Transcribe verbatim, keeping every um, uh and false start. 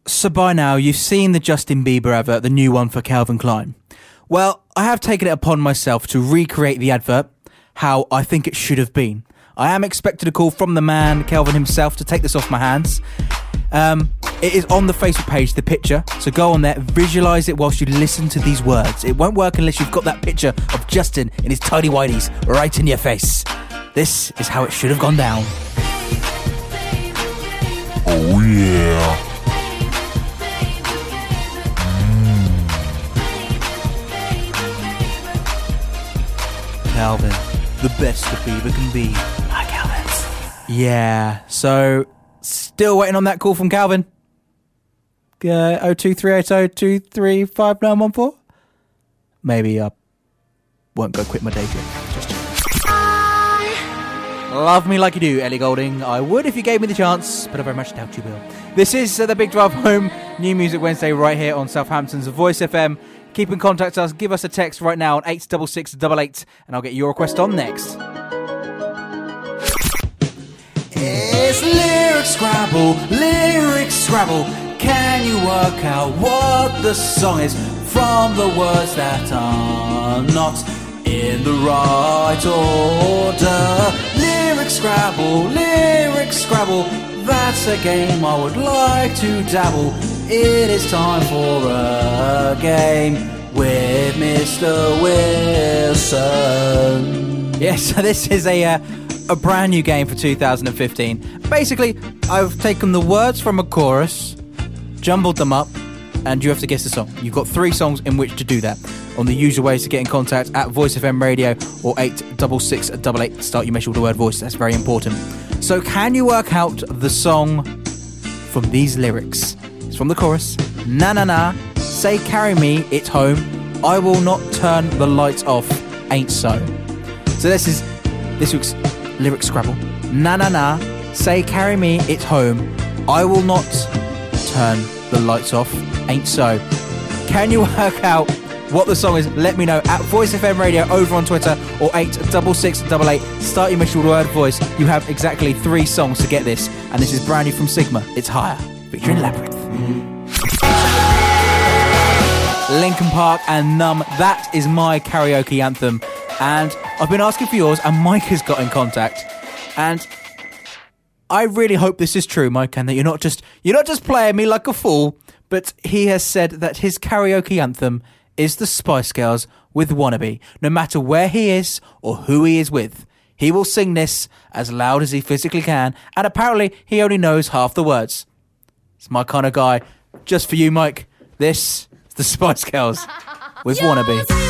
So by now, you've seen the Justin Bieber advert, the new one for Calvin Klein. Well, I have taken it upon myself to recreate the advert how I think it should have been. I am expected a call from the man, Calvin himself, to take this off my hands. Um, it is on the Facebook page, the picture, so go on there, visualise it whilst you listen to these words. It won't work unless you've got that picture of Justin in his tidy whities right in your face. This is how it should have gone down. Oh yeah. Calvin, the best a Bieber can be. Hi, Calvin. Yeah, so still waiting on that call from Calvin. Uh, oh two three eight oh two three five nine one four. Maybe I won't go quit my day job. Just love me like you do, Ellie Goulding. I would if you gave me the chance, but I very much doubt you will. This is uh, the Big Drive Home, New Music Wednesday, right here on Southampton's Voice F M. Keep in contact with us. Give us a text right now on eight six six eight eight, and I'll get your request on next. It's Lyric Scrabble, Lyric Scrabble. Can you work out what the song is from the words that are not in the right order? Lyric Scrabble, Lyric Scrabble. That's a game I would like to dabble. It is time for a game with Mister Wilson. Yes, so this is a uh, a brand new game for two thousand fifteen. Basically, I've taken the words from a chorus, jumbled them up, and you have to guess the song. You've got three songs in which to do that. On the usual ways to get in contact at Voice F M Radio or eight six six eight eight. Start your message with the word voice. That's very important. So can you work out the song from these lyrics? It's from the chorus. Na na na, say carry me, it's home. I will not turn the lights off, ain't so. So this is this week's Lyric Scrabble. Na na na, say carry me, it's home. I will not turn the lights off, ain't so. Can you work out what the song is? Let me know at Voice F M Radio over on Twitter or eight six six eight eight. Start your mission with the word voice. You have exactly three songs to get this, and this is brand new from Sigma. It's Higher, featuring Labyrinth. Linkin Park and Numb. That is my karaoke anthem, and I've been asking for yours, and Mike has got in contact, and I really hope this is true, Mike, and that you're not just you're not just playing me like a fool. But he has said that his karaoke anthem is the Spice Girls with Wannabe. No matter where he is or who he is with, he will sing this as loud as he physically can, and apparently he only knows half the words. It's my kind of guy. Just for you, Mike, this is the Spice Girls with Wannabe.